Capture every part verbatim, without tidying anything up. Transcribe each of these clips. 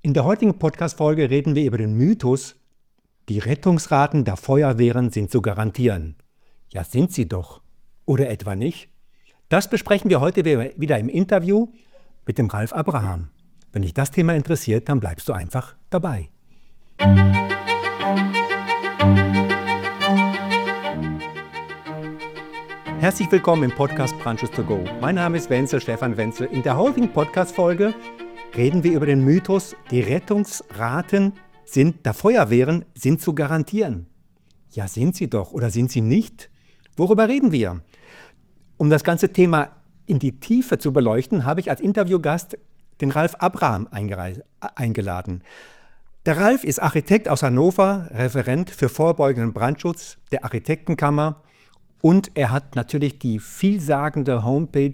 In der heutigen Podcast-Folge reden wir über den Mythos, die Rettungsraten der Feuerwehren sind zu garantieren. Ja, sind sie doch. Oder etwa nicht? Das besprechen wir heute wieder im Interview mit dem Ralf Abraham. Wenn dich das Thema interessiert, dann bleibst du einfach dabei. Herzlich willkommen im Podcast Brandschutz to go. Mein Name ist Wenzel, Stefan Wenzel. In der heutigen Podcast-Folge reden wir über den Mythos, die Rettungsraten sind, der Feuerwehren sind zu garantieren. Ja, sind sie doch oder sind sie nicht? Worüber reden wir? Um das ganze Thema in die Tiefe zu beleuchten, habe ich als Interviewgast den Ralf Abraham eingeladen. Der Ralf ist Architekt aus Hannover, Referent für vorbeugenden Brandschutz der Architektenkammer und er hat natürlich die vielsagende Homepage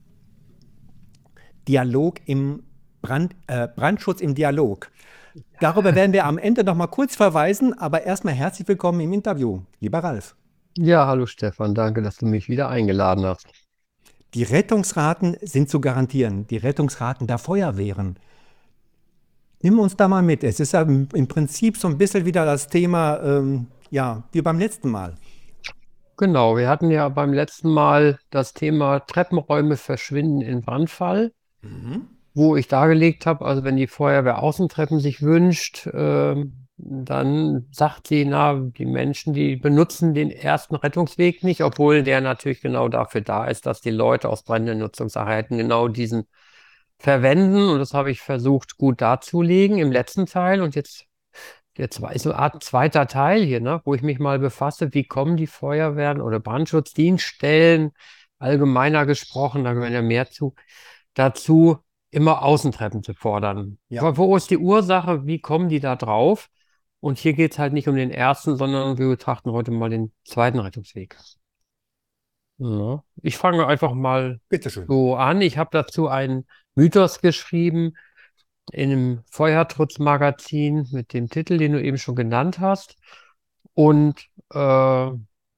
Dialog im Brand, äh, Brandschutz im Dialog. Darüber werden wir am Ende noch mal kurz verweisen, aber erstmal herzlich willkommen im Interview, lieber Ralf. Ja, hallo Stefan, danke, dass du mich wieder eingeladen hast. Die Rettungsraten sind zu garantieren, die Rettungsraten der Feuerwehren. Nimm uns da mal mit. Es ist ja im Prinzip so ein bisschen wieder das Thema, ähm, ja, wie beim letzten Mal. Genau, wir hatten ja beim letzten Mal das Thema Treppenräume verschwinden in Brandfall, Mhm. wo ich dargelegt habe, also wenn die Feuerwehr Außentreppen sich wünscht, ähm, dann sagt sie, na, die Menschen, die benutzen den ersten Rettungsweg nicht, obwohl der natürlich genau dafür da ist, dass die Leute aus brennenden Nutzungseinheiten genau diesen verwenden. Und das habe ich versucht gut darzulegen im letzten Teil. Und jetzt Jetzt war so eine Art zweiter Teil hier, ne, wo ich mich mal befasse, wie kommen die Feuerwehren oder Brandschutzdienststellen, allgemeiner gesprochen, da gehören ja mehr zu, dazu, immer Außentreppen zu fordern. Ja. Wo, wo ist die Ursache? Wie kommen die da drauf? Und hier geht es halt nicht um den ersten, sondern wir betrachten heute mal den zweiten Rettungsweg. Ja. Ich fange einfach mal Bitteschön. so an. Ich habe dazu einen Mythos geschrieben in einem Feuertrutzmagazin mit dem Titel, den du eben schon genannt hast. Und äh, äh,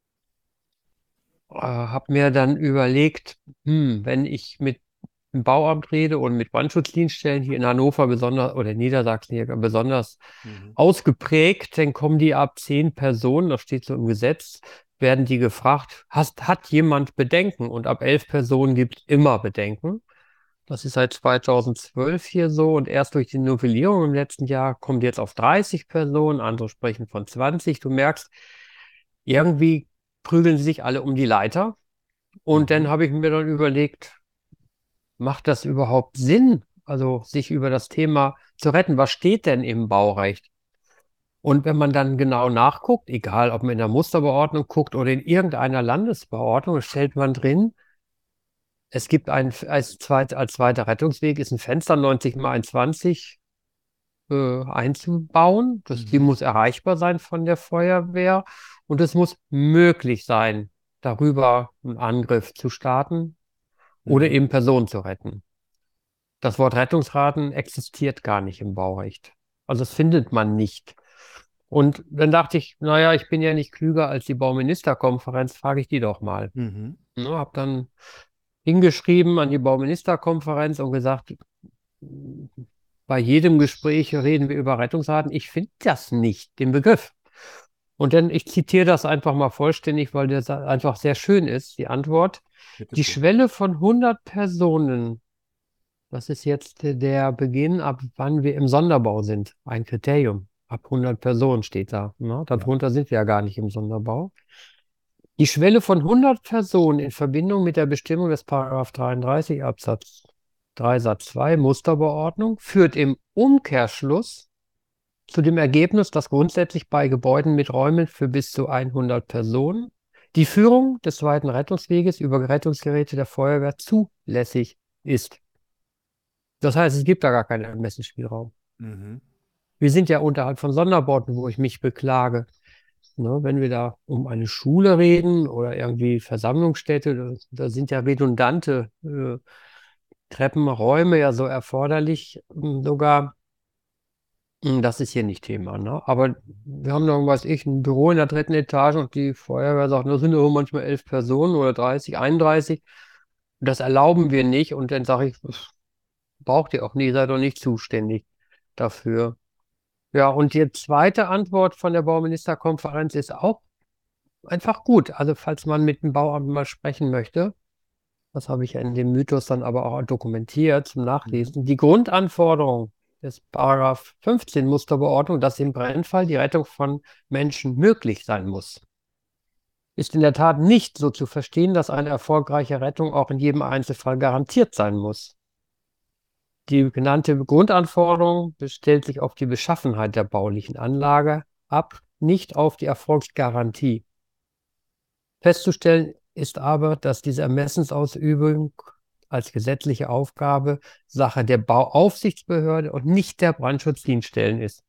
habe mir dann überlegt, hm, wenn ich mit dem Bauamt rede und mit Brandschutzdienststellen hier in Hannover besonders oder in Niedersachsen hier besonders Mhm. ausgeprägt, dann kommen die ab zehn Personen, das steht so im Gesetz, werden die gefragt, hast, hat jemand Bedenken? Und ab elf Personen gibt es immer Bedenken. Das ist seit zweitausendzwölf hier so und erst durch die Novellierung im letzten Jahr kommt jetzt auf dreißig Personen, andere sprechen von zwanzig. Du merkst, irgendwie prügeln sie sich alle um die Leiter. Und Mhm. dann habe ich mir dann überlegt, macht das überhaupt Sinn, also sich über das Thema zu retten? Was steht denn im Baurecht? Und wenn man dann genau nachguckt, egal ob man in der Musterbeordnung guckt oder in irgendeiner Landesbeordnung, stellt man drin, es gibt ein, als, zweit, als zweiter Rettungsweg ist ein Fenster neunzig mal einundzwanzig äh, einzubauen. Das, die Mhm. muss erreichbar sein von der Feuerwehr und es muss möglich sein, darüber einen Angriff zu starten oder Mhm. eben Personen zu retten. Das Wort Rettungsraten existiert gar nicht im Baurecht. Also das findet man nicht. Und dann dachte ich, naja, ich bin ja nicht klüger als die Bauministerkonferenz, frage ich die doch mal. Mhm. Ne, habe dann hingeschrieben an die Bauministerkonferenz und gesagt, bei jedem Gespräch reden wir über Rettungsraten. Ich finde das nicht, den Begriff. Und dann, ich zitiere das einfach mal vollständig, weil das einfach sehr schön ist, die Antwort. Bitte Die schön. Schwelle von hundert Personen, das ist jetzt der Beginn, ab wann wir im Sonderbau sind. Ein Kriterium. Ab hundert Personen steht da. Ne? Darunter sind wir ja gar nicht im Sonderbau. Die Schwelle von hundert Personen in Verbindung mit der Bestimmung des Paragraph dreiunddreißig Absatz drei Satz zwei Musterbeordnung führt im Umkehrschluss zu dem Ergebnis, dass grundsätzlich bei Gebäuden mit Räumen für bis zu hundert Personen die Führung des zweiten Rettungsweges über Rettungsgeräte der Feuerwehr zulässig ist. Das heißt, es gibt da gar keinen Ermessensspielraum. Mhm. Wir sind ja unterhalb von Sonderbauten, wo ich mich beklage. Ne, wenn wir da um eine Schule reden oder irgendwie Versammlungsstätte, da, da sind ja redundante äh, Treppenräume ja so erforderlich, m, sogar. m, Das ist hier nicht Thema. Ne? Aber wir haben dann, weiß ich, ein Büro in der dritten Etage und die Feuerwehr sagt, da sind nur manchmal elf Personen oder dreißig, einunddreißig. Das erlauben wir nicht. Und dann sage ich, pff, braucht ihr auch nie, seid doch nicht zuständig. dafür. Ja, und die zweite Antwort von der Bauministerkonferenz ist auch einfach gut. Also falls man mit dem Bauamt mal sprechen möchte, das habe ich ja in dem Mythos dann aber auch dokumentiert zum Mhm. Nachlesen. Die Grundanforderung des Paragraph fünfzehn Musterbeordnung, dass im Brennfall die Rettung von Menschen möglich sein muss, ist in der Tat nicht so zu verstehen, dass eine erfolgreiche Rettung auch in jedem Einzelfall garantiert sein muss. Die genannte Grundanforderung stellt sich auf die Beschaffenheit der baulichen Anlage ab, nicht auf die Erfolgsgarantie. Festzustellen ist aber, dass diese Ermessensausübung als gesetzliche Aufgabe Sache der Bauaufsichtsbehörde und nicht der Brandschutzdienststellen ist.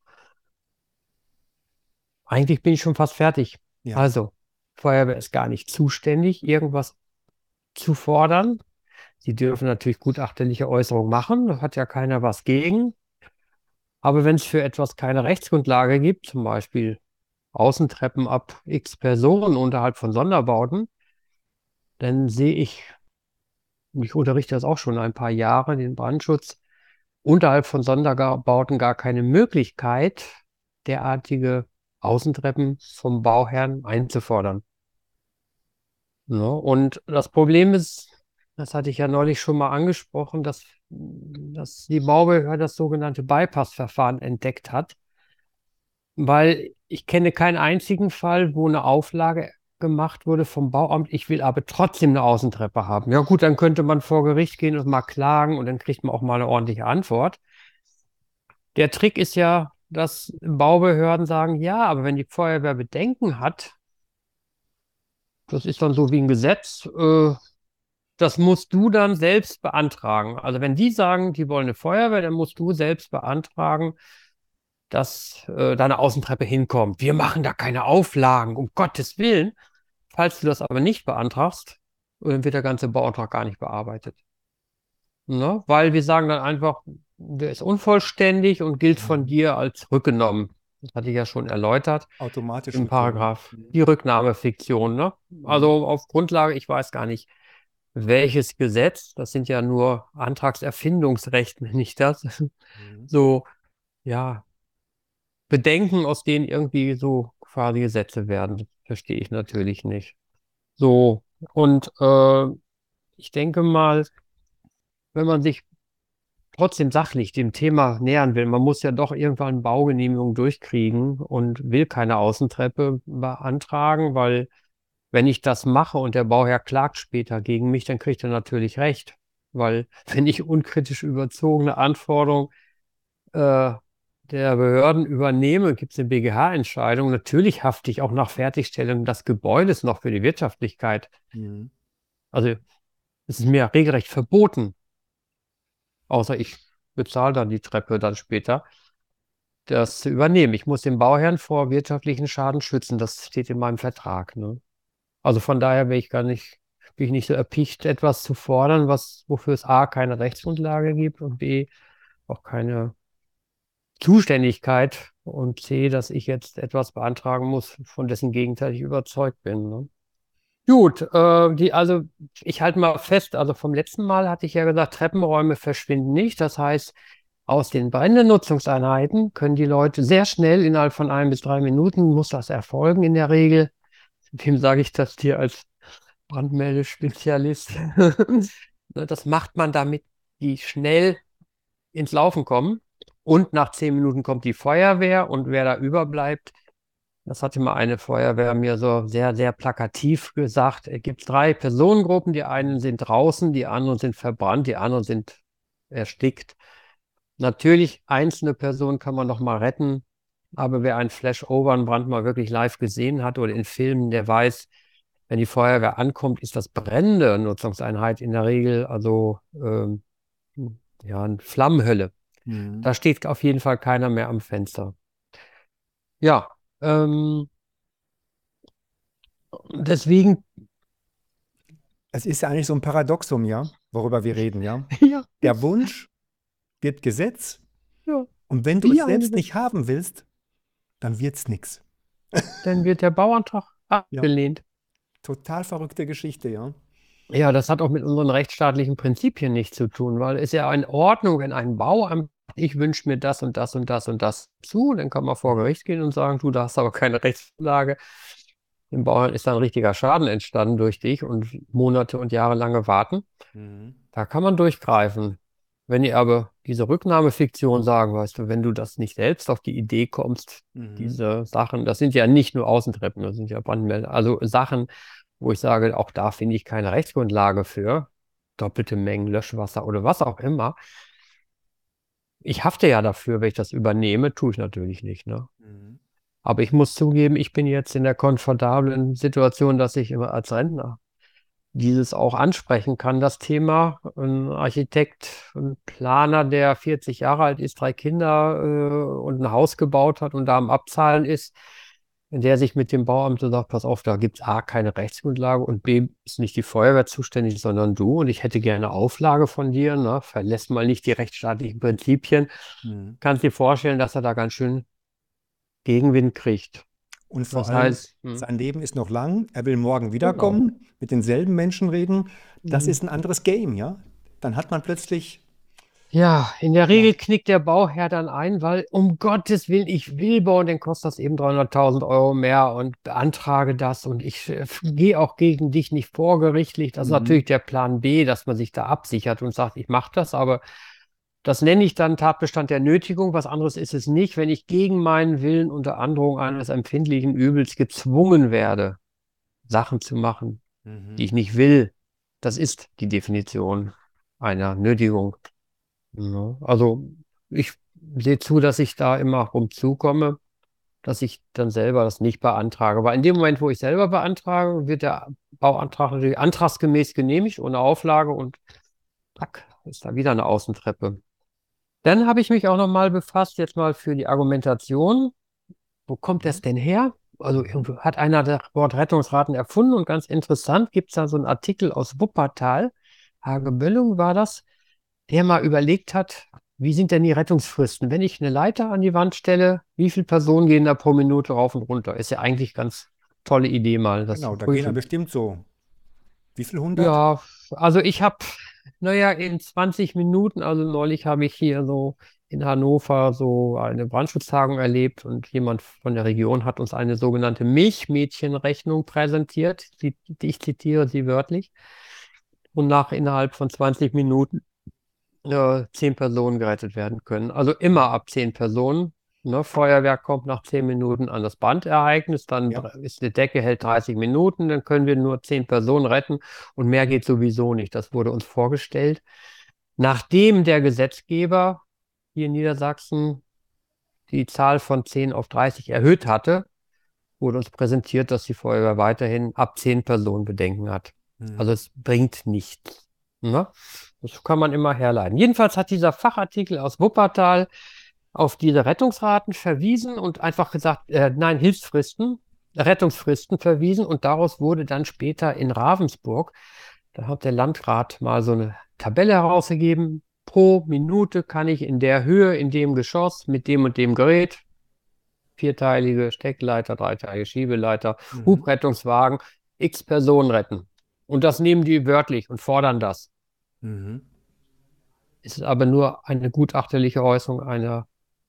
Eigentlich bin ich schon fast fertig. Ja. Also, Feuerwehr ist gar nicht zuständig, irgendwas zu fordern. Sie dürfen natürlich gutachterliche Äußerungen machen, da hat ja keiner was gegen. Aber wenn es für etwas keine Rechtsgrundlage gibt, zum Beispiel Außentreppen ab x Personen unterhalb von Sonderbauten, dann sehe ich, ich unterrichte das auch schon ein paar Jahre, den Brandschutz, unterhalb von Sonderbauten gar keine Möglichkeit, derartige Außentreppen vom Bauherrn einzufordern. Ja, und das Problem ist, das hatte ich ja neulich schon mal angesprochen, dass, dass die Baubehörde das sogenannte Bypass-Verfahren entdeckt hat, weil ich kenne keinen einzigen Fall, wo eine Auflage gemacht wurde vom Bauamt, ich will aber trotzdem eine Außentreppe haben. Ja gut, dann könnte man vor Gericht gehen und mal klagen und dann kriegt man auch mal eine ordentliche Antwort. Der Trick ist ja, dass Baubehörden sagen, ja, aber wenn die Feuerwehr Bedenken hat, das ist dann so wie ein Gesetz, äh, das musst du dann selbst beantragen. Also wenn die sagen, die wollen eine Feuerwehr, dann musst du selbst beantragen, dass äh, da eine Außentreppe hinkommt. Wir machen da keine Auflagen, um Gottes Willen. Falls du das aber nicht beantragst, dann wird der ganze Bauantrag gar nicht bearbeitet. Ne? Weil wir sagen dann einfach, der ist unvollständig und gilt von Mhm. dir als rückgenommen. Das hatte ich ja schon erläutert Automatisch im rückgenommen. Paragraph. Mhm. Die Rücknahmefiktion. Ne? Also auf Grundlage, ich weiß gar nicht, welches Gesetz, das sind ja nur Antragserfindungsrecht, nenne ich das. Mhm. So, ja, Bedenken, aus denen irgendwie so quasi Gesetze werden, das verstehe ich natürlich nicht. So, und äh, ich denke mal, wenn man sich trotzdem sachlich dem Thema nähern will, man muss ja doch irgendwann eine Baugenehmigung durchkriegen und will keine Außentreppe beantragen, weil wenn ich das mache und der Bauherr klagt später gegen mich, dann kriegt er natürlich recht. Weil wenn ich unkritisch überzogene Anforderungen äh, der Behörden übernehme, gibt es eine B G H-Entscheidung. Natürlich hafte ich auch nach Fertigstellung des Gebäudes noch für die Wirtschaftlichkeit. Mhm. Also es ist mir regelrecht verboten, außer ich bezahle dann die Treppe dann später, das zu übernehmen. Ich muss den Bauherrn vor wirtschaftlichen Schaden schützen. Das steht in meinem Vertrag. Ne? Also von daher bin ich gar nicht, bin ich nicht so erpicht, etwas zu fordern, was, wofür es A, keine Rechtsgrundlage gibt und B, auch keine Zuständigkeit und C, dass ich jetzt etwas beantragen muss, von dessen Gegenteil ich überzeugt bin. Ne? Gut, äh, die, also ich halte mal fest, also vom letzten Mal hatte ich ja gesagt, Treppenräume verschwinden nicht. Das heißt, aus den brennenden Nutzungseinheiten können die Leute sehr schnell, innerhalb von ein bis drei Minuten, muss das erfolgen in der Regel. Wem sage ich das hier als Brandmeldespezialist? Ne, das macht man damit, die schnell ins Laufen kommen. Und nach zehn Minuten kommt die Feuerwehr und wer da überbleibt, das hatte mal eine Feuerwehr mir so sehr, sehr plakativ gesagt. Es gibt drei Personengruppen. Die einen sind draußen, die anderen sind verbrannt, die anderen sind erstickt. Natürlich, einzelne Personen kann man noch mal retten. Aber wer einen Flashover, einen Brand mal wirklich live gesehen hat oder in Filmen, der weiß, wenn die Feuerwehr ankommt, ist das brennende Nutzungseinheit in der Regel also ähm, ja, eine Flammenhölle. Mhm. Da steht auf jeden Fall keiner mehr am Fenster. Ja, ähm, deswegen, Es ist ja eigentlich so ein Paradoxum, ja, worüber wir reden, ja. ja, Der Wunsch wird Gesetz ja, und wenn du wie es eine, selbst nicht haben willst, dann wird's nix. dann wird der Bauantrag Ja, abgelehnt. total verrückte Geschichte, ja. Ja, das hat auch mit unseren rechtsstaatlichen Prinzipien nichts zu tun, weil es ja in Ordnung, wenn ein Bauamt ich wünsche mir das und das und das und das zu. Dann kann man vor Gericht gehen und sagen, du, da hast aber keine Rechtsgrundlage. Dem Bauern ist dann richtiger Schaden entstanden durch dich und Monate und jahrelange Warten. Mhm. Da kann man durchgreifen. Wenn ihr aber diese Rücknahmefiktion sagen, weißt du, wenn du das nicht selbst auf die Idee kommst, Mhm. diese Sachen, das sind ja nicht nur Außentreppen, das sind ja Brandmelder, also Sachen, wo ich sage, auch da finde ich keine Rechtsgrundlage für doppelte Mengen Löschwasser oder was auch immer. Ich hafte ja dafür, wenn ich das übernehme, tue ich natürlich nicht, ne? Mhm. Aber ich muss zugeben, ich bin jetzt in der komfortablen Situation, dass ich immer als Rentner dieses auch ansprechen kann, das Thema. Ein Architekt, ein Planer, der vierzig Jahre alt ist, drei Kinder äh, und ein Haus gebaut hat und da am Abzahlen ist, der sich mit dem Bauamt so sagt, pass auf, da gibt es A, keine Rechtsgrundlage und B, ist nicht die Feuerwehr zuständig, sondern du und ich hätte gerne Auflage von dir, ne? Verlässt mal nicht die rechtsstaatlichen Prinzipien. Mhm. Kannst dir vorstellen, dass er da ganz schön Gegenwind kriegt. Und vor Das allem, heißt, hm, sein Leben ist noch lang, er will morgen genau. wiederkommen, mit denselben Menschen reden. Das Mhm. ist ein anderes Game, ja? Dann hat man plötzlich, Ja, in der ja, Regel knickt der Bauherr dann ein, weil um Gottes Willen, ich will bauen, dann kostet das eben dreihunderttausend Euro mehr und beantrage das und ich äh, gehe auch gegen dich nicht vorgerichtlich. Das ist mhm. natürlich der Plan B, dass man sich da absichert und sagt, ich mache das, aber das nenne ich dann Tatbestand der Nötigung. Was anderes ist es nicht, wenn ich gegen meinen Willen unter Androhung eines empfindlichen Übels gezwungen werde, Sachen zu machen, die Mhm. ich nicht will. Das ist die Definition einer Nötigung. Ja, also ich sehe zu, dass ich da immer rumzukomme, dass ich dann selber das nicht beantrage. Weil in dem Moment, wo ich selber beantrage, wird der Bauantrag natürlich antragsgemäß genehmigt, ohne Auflage und zack, ist da wieder eine Außentreppe. Dann habe ich mich auch nochmal befasst, jetzt mal für die Argumentation. Wo kommt das Mhm. denn her? Also Mhm. irgendwo hat einer das Wort Rettungsraten erfunden und ganz interessant gibt es da so einen Artikel aus Wuppertal, Hageböllung war das, der mal überlegt hat, wie sind denn die Rettungsfristen? Wenn ich eine Leiter an die Wand stelle, wie viele Personen gehen da pro Minute rauf und runter? Ist ja eigentlich ganz tolle Idee mal, das zu Genau, da gehen dann prüfen. bestimmt so, wie viel hundert? Ja, also ich habe, naja, in zwanzig Minuten, also neulich habe ich hier so in Hannover so eine Brandschutztagung erlebt und jemand von der Region hat uns eine sogenannte Milchmädchenrechnung präsentiert. Die, die, ich zitiere sie wörtlich. Und nach innerhalb von zwanzig Minuten äh, zehn Personen gerettet werden können. Also immer Mhm. ab zehn Personen. Ne? Feuerwehr kommt nach zehn Minuten an das Brandereignis, dann Ja. dr- ist die Decke hält dreißig Minuten, dann können wir nur zehn Personen retten und mehr geht sowieso nicht. Das wurde uns vorgestellt. Nachdem der Gesetzgeber hier in Niedersachsen die Zahl von zehn auf dreißig erhöht hatte, wurde uns präsentiert, dass die Feuerwehr weiterhin ab zehn Personen Bedenken hat. Also Mhm. es bringt nichts. Ne? Das kann man immer herleiten. Jedenfalls hat dieser Fachartikel aus Wuppertal auf diese Rettungsraten verwiesen und einfach gesagt, äh, nein, Hilfsfristen, Rettungsfristen verwiesen und daraus wurde dann später in Ravensburg, da hat der Landrat mal so eine Tabelle herausgegeben, pro Minute kann ich in der Höhe, in dem Geschoss, mit dem und dem Gerät, vierteilige Steckleiter, dreiteilige Schiebeleiter, Mhm. Hubrettungswagen, x Personen retten. Und das nehmen die wörtlich und fordern das. Mhm. Es ist aber nur eine gutachterliche Äußerung einer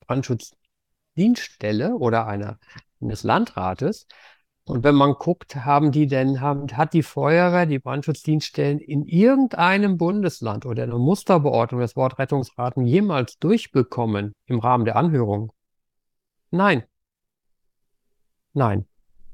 Brandschutzdienststelle oder einer, eines Landrates. Und wenn man guckt, haben die denn, haben, hat die Feuerwehr, die Brandschutzdienststellen in irgendeinem Bundesland oder eine Musterbeordnung das Wort Rettungsraten jemals durchbekommen im Rahmen der Anhörung? Nein, nein.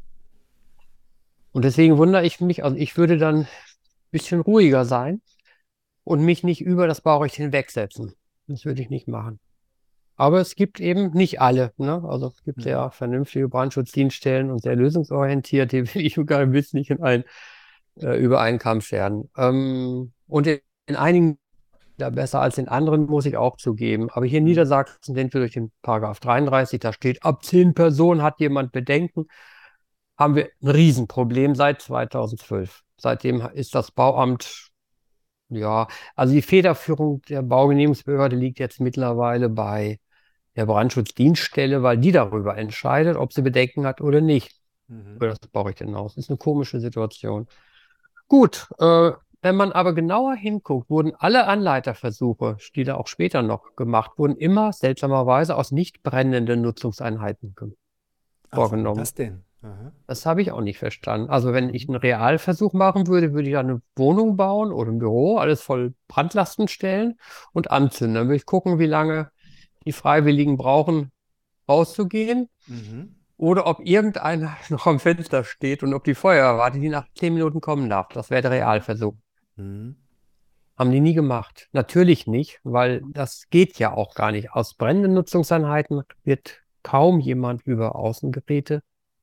Und deswegen wundere ich mich, also ich würde dann ein bisschen ruhiger sein und mich nicht über das Baurecht hinwegsetzen. Das würde ich nicht machen. Aber es gibt eben nicht alle, ne? Also es gibt Mhm. sehr vernünftige Brandschutzdienststellen und sehr lösungsorientiert, die will ich gar nicht in einen, äh, über einen Kamm scheren. Ähm, und in, in einigen da besser als in anderen, muss ich auch zugeben. Aber hier in Mhm. Niedersachsen sind wir durch den Paragraph dreiunddreißig, da steht, ab zehn Personen hat jemand Bedenken, haben wir ein Riesenproblem seit zweitausendzwölf. Seitdem ist das Bauamt, ja, also die Federführung der Baugenehmigungsbehörde liegt jetzt mittlerweile bei der Brandschutzdienststelle, weil die darüber entscheidet, ob sie Bedenken hat oder nicht. Mhm. Über das Baurecht hinaus. Ist eine komische Situation. Gut, äh, Wenn man aber genauer hinguckt, wurden alle Anleiterversuche, die da auch später noch gemacht wurden, immer seltsamerweise aus nicht brennenden Nutzungseinheiten ge- Ach, warum vorgenommen. das denn? Aha. Das habe ich auch nicht verstanden. Also wenn ich einen Realversuch machen würde, würde ich da eine Wohnung bauen oder ein Büro, alles voll Brandlasten stellen und anzünden. Dann würde ich gucken, wie lange die Freiwilligen brauchen, rauszugehen. Mhm. Oder ob irgendeiner noch am Fenster steht und ob die Feuerwehr wartet, die nach zehn Minuten kommen darf. Das wäre der Realversuch. Mhm. Haben die nie gemacht. Natürlich nicht, weil das geht ja auch gar nicht. Aus brennenden Nutzungseinheiten wird kaum jemand über Außengeräte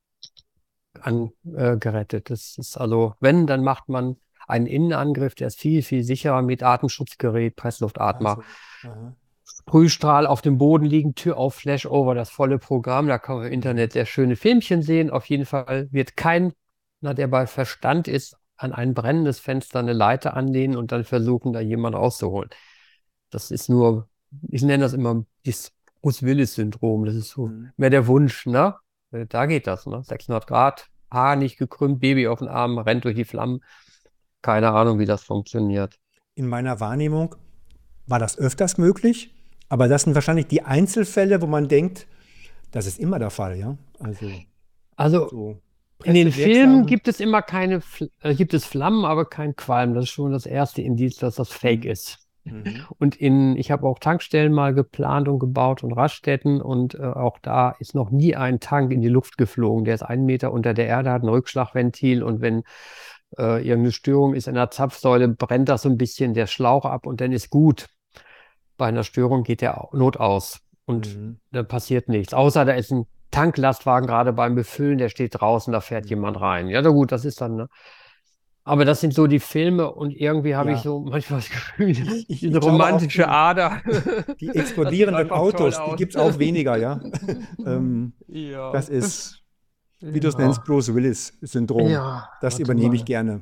an, äh, gerettet. Das ist also, wenn, dann macht man einen Innenangriff, der ist viel, viel sicherer mit Atemschutzgerät, Pressluftatmer. Also, aha. Sprühstrahl auf dem Boden liegen, Tür auf, Flashover, das volle Programm. Da kann man im Mhm. Internet sehr schöne Filmchen sehen. Auf jeden Fall wird keiner, der bei Verstand ist, an ein brennendes Fenster eine Leiter anlehnen und dann versuchen, da jemanden rauszuholen. Das ist nur, ich nenne das immer das Bruce Willis-Syndrom. Das ist so Mhm. mehr der Wunsch, ne? Äh, Da geht das, ne? sechshundert Grad, Haar nicht gekrümmt, Baby auf den Arm, rennt durch die Flammen. Keine Ahnung, wie das funktioniert. In meiner Wahrnehmung war das öfters möglich, aber das sind wahrscheinlich die Einzelfälle, wo man denkt, das ist immer der Fall, ja? Also Also so in den Filmen pressewirksam. gibt es immer keine, Fl- äh, gibt es Flammen, aber kein Qualm. Das ist schon das erste Indiz, dass das Fake Mhm. ist. Mhm. Und in, ich habe auch Tankstellen mal geplant und gebaut und Raststätten und äh, auch da ist noch nie ein Tank in die Luft geflogen. Der ist einen Meter unter der Erde, hat ein Rückschlagventil und wenn äh, irgendeine Störung ist in der Zapfsäule, brennt das so ein bisschen der Schlauch ab und dann ist gut. Bei einer Störung geht der Au- Not aus und Mhm. da passiert nichts. Außer da ist ein Tanklastwagen gerade beim Befüllen, der steht draußen, da fährt jemand Mhm. rein. Ja, na gut, das ist dann, ne? Aber das sind so die Filme und irgendwie habe ich Ja, so manchmal das Gefühl, ich, ich, diese ich glaube auch, romantische die, Ader, die das sieht explodierenden einfach toll Autos, die aus. gibt es auch weniger, ja. ähm, Ja, das ist, wie du es nennst, ja, Bruce Willis-Syndrom. ja, Das warte übernehme ich mal. gerne.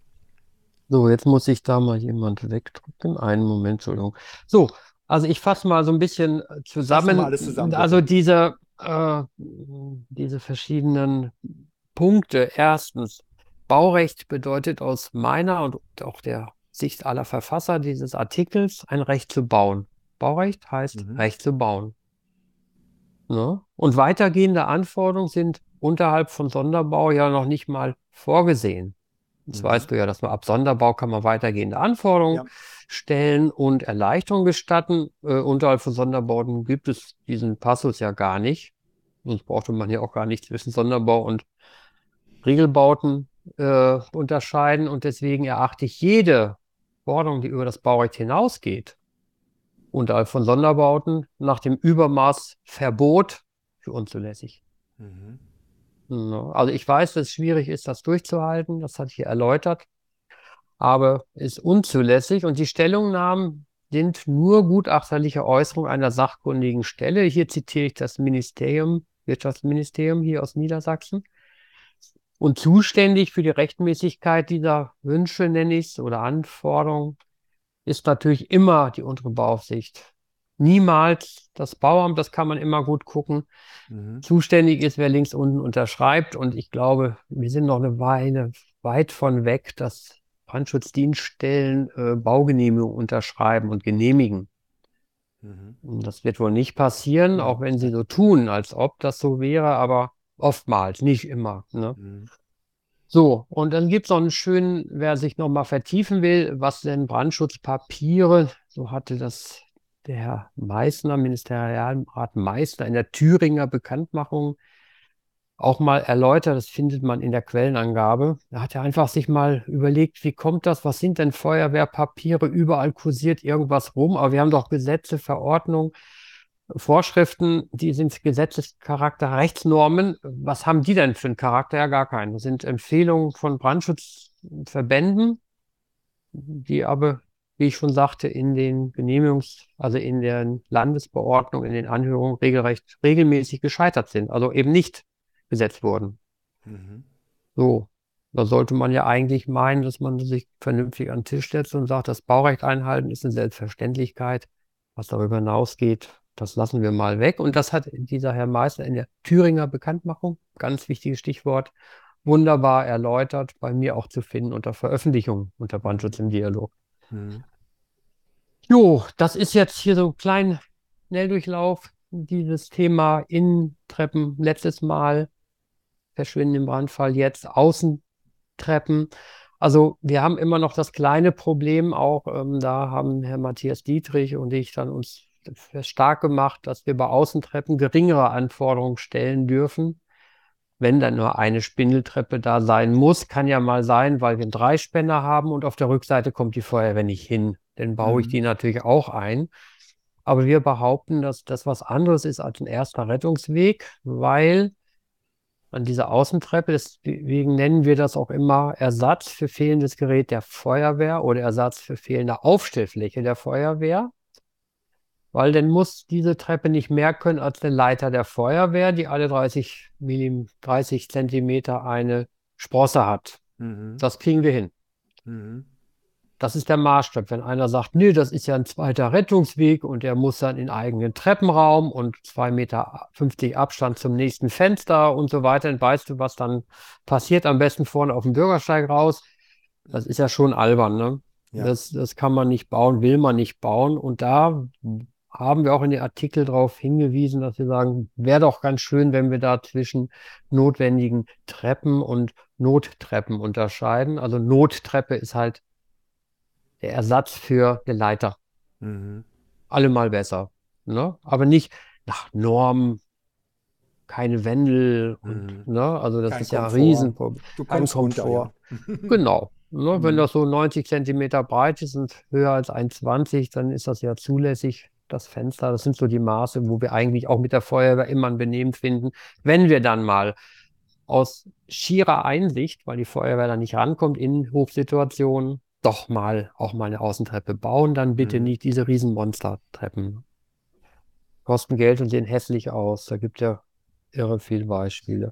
So, jetzt muss ich da mal jemand wegdrücken. Einen Moment, Entschuldigung. So, also ich fasse mal so ein bisschen äh, Fass noch mal zusammen. alles zusammen, Also bitte. diese, äh, diese verschiedenen Punkte. Erstens, Baurecht bedeutet aus meiner und auch der Sicht aller Verfasser dieses Artikels ein Recht zu bauen. Baurecht heißt Mhm. Recht zu bauen. Ne? Und weitergehende Anforderungen sind unterhalb von Sonderbau ja noch nicht mal vorgesehen. Das Mhm. weißt du ja, dass man ab Sonderbau kann man weitergehende Anforderungen Ja. stellen und Erleichterungen gestatten. Äh, unterhalb von Sonderbauten gibt es diesen Passus ja gar nicht. Sonst brauchte man ja auch gar nicht zwischen Sonderbau und Regelbauten äh, unterscheiden. Und deswegen erachte ich jede Forderung, die über das Baurecht hinausgeht, unterhalb von Sonderbauten, nach dem Übermaß Verbot für unzulässig. Mhm. Ne? Also ich weiß, dass es schwierig ist, das durchzuhalten. Das hatte ich hier erläutert. Aber ist unzulässig und die Stellungnahmen sind nur gutachterliche Äußerungen einer sachkundigen Stelle. Hier zitiere ich das Ministerium, Wirtschaftsministerium hier aus Niedersachsen. Und zuständig für die Rechtmäßigkeit dieser Wünsche, nenne ich es, oder Anforderungen, ist natürlich immer die untere Bauaufsicht. Niemals das Bauamt, das kann man immer gut gucken. Mhm. Zuständig ist, wer links unten unterschreibt. Und ich glaube, wir sind noch eine Weile weit von weg, dass Brandschutzdienststellen äh, Baugenehmigungen unterschreiben und genehmigen. Mhm. Und das wird wohl nicht passieren, Nein, auch wenn sie nein. so tun, als ob das so wäre, aber oftmals, nicht immer. Ne? Mhm. So, und dann gibt es noch einen schönen, wer sich noch mal vertiefen will, was denn Brandschutzpapiere, so hatte das der Herr Meißner, Ministerialrat Meißner in der Thüringer Bekanntmachung auch mal erläutert, das findet man in der Quellenangabe. Da hat er einfach sich mal überlegt, wie kommt das, was sind denn Feuerwehrpapiere, überall kursiert irgendwas rum, aber wir haben doch Gesetze, Verordnungen, Vorschriften, die sind Gesetzescharakter, Rechtsnormen. Was haben die denn für einen Charakter? Ja, gar keinen. Das sind Empfehlungen von Brandschutzverbänden, die aber, wie ich schon sagte, in den Genehmigungs-, also in den Landesverordnungen, in den Anhörungen regelrecht, regelmäßig gescheitert sind, also eben nicht gesetzt wurden. Mhm. So, da sollte man ja eigentlich meinen, dass man sich vernünftig an den Tisch setzt und sagt, das Baurecht einhalten ist eine Selbstverständlichkeit. Was darüber hinausgeht, das lassen wir mal weg. Und das hat dieser Herr Meißner in der Thüringer Bekanntmachung, ganz wichtiges Stichwort, wunderbar erläutert, bei mir auch zu finden unter Veröffentlichung unter Brandschutz im Dialog. Mhm. Jo, das ist jetzt hier so ein kleiner Schnelldurchlauf, dieses Thema Innentreppen letztes Mal, Verschwinden im Brandfall jetzt, Außentreppen. Also wir haben immer noch das kleine Problem auch, ähm, da haben Herr Matthias Dietrich und ich dann uns stark gemacht, dass wir bei Außentreppen geringere Anforderungen stellen dürfen. Wenn dann nur eine Spindeltreppe da sein muss, kann ja mal sein, weil wir einen Dreispänner haben und auf der Rückseite kommt die Feuerwehr nicht hin. Dann baue ich Mhm. die natürlich auch ein. Aber wir behaupten, dass das was anderes ist als ein erster Rettungsweg, weil an dieser Außentreppe, deswegen nennen wir das auch immer Ersatz für fehlendes Gerät der Feuerwehr oder Ersatz für fehlende Aufstellfläche der Feuerwehr. Weil dann muss diese Treppe nicht mehr können als eine Leiter der Feuerwehr, die alle dreißig Millimeter, dreißig Zentimeter eine Sprosse hat. Mhm. Das kriegen wir hin. Mhm. Das ist der Maßstab. Wenn einer sagt, nee, das ist ja ein zweiter Rettungsweg und er muss dann in eigenen Treppenraum und zwei Meter fünfzig Abstand zum nächsten Fenster und so weiter, dann weißt du, was dann passiert. Am besten vorne auf dem Bürgersteig raus. Das ist ja schon albern, ne? Ja. Das, das kann man nicht bauen, will man nicht bauen. Und da haben wir auch in den Artikel darauf hingewiesen, dass wir sagen, wäre doch ganz schön, wenn wir da zwischen notwendigen Treppen und Nottreppen unterscheiden. Also Nottreppe ist halt der Ersatz für eine Leiter. Mhm. Allemal besser. Ne? Aber nicht nach Norm, keine Wände und, Mhm. ne? Also das Kein ist ja ein Komfort. Riesenproblem. Du Kein kommst runter, ja. Komfort. Genau. Ne? Wenn Mhm. das so neunzig Zentimeter breit ist und höher als eins Komma zwanzig, dann ist das ja zulässig, das Fenster. Das sind so die Maße, wo wir eigentlich auch mit der Feuerwehr immer ein Benehmen finden. Wenn wir dann mal aus schierer Einsicht, weil die Feuerwehr da nicht rankommt in Hochsituationen, doch mal auch mal eine Außentreppe bauen, dann bitte Mhm. nicht diese riesen Monstertreppen. Kosten Geld und sehen hässlich aus. Da gibt es ja irre viele Beispiele.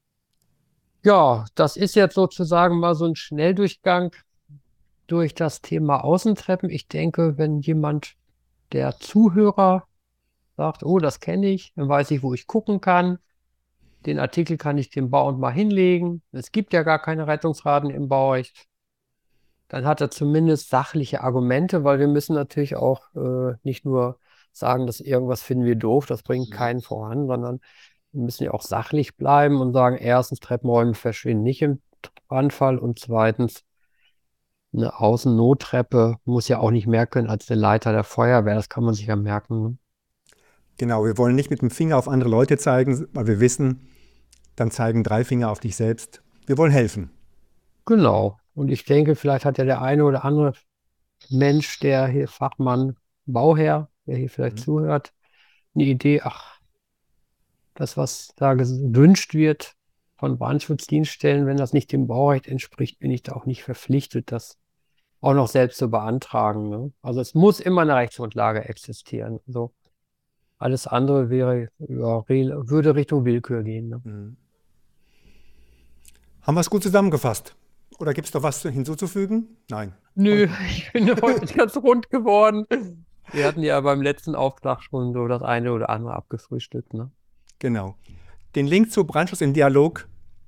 Ja, das ist jetzt sozusagen mal so ein Schnelldurchgang durch das Thema Außentreppen. Ich denke, wenn jemand, der Zuhörer, sagt, oh, das kenne ich, dann weiß ich, wo ich gucken kann. Den Artikel kann ich dem Bauern mal hinlegen. Es gibt ja gar keine Rettungsraten im Baurecht. Dann hat er zumindest sachliche Argumente, weil wir müssen natürlich auch äh, nicht nur sagen, dass irgendwas finden wir doof, das bringt keinen voran, sondern wir müssen ja auch sachlich bleiben und sagen, erstens, Treppenräume verschwinden nicht im Brandfall und zweitens, eine Außennottreppe muss ja auch nicht mehr können als eine Leiter der Feuerwehr, das kann man sich ja merken. Ne? Genau, wir wollen nicht mit dem Finger auf andere Leute zeigen, weil wir wissen, dann zeigen drei Finger auf dich selbst. Wir wollen helfen. Genau. Und ich denke, vielleicht hat ja der eine oder andere Mensch, der hier Fachmann, Bauherr, der hier vielleicht Mhm. zuhört, eine Idee, ach, das, was da gewünscht wird von Brandschutzdienststellen, wenn das nicht dem Baurecht entspricht, bin ich da auch nicht verpflichtet, das auch noch selbst zu beantragen. Ne? Also es muss immer eine Rechtsgrundlage existieren. Also alles andere wäre, ja, re- würde Richtung Willkür gehen. Ne? Mhm. Haben wir es gut zusammengefasst? Oder gibt es noch was hinzuzufügen? Nein. Nö, ich bin heute ganz rund geworden. Wir hatten ja beim letzten Auftrag schon so das eine oder andere abgefrühstückt. Ne? Genau. Den Link zu Brandschutz im Dialog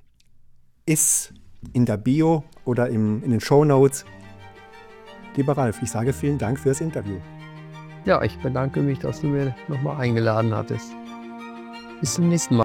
ist in der Bio oder im, in den Shownotes. Lieber Ralf, ich sage vielen Dank für das Interview. Ja, ich bedanke mich, dass du mir nochmal eingeladen hattest. Bis zum nächsten Mal.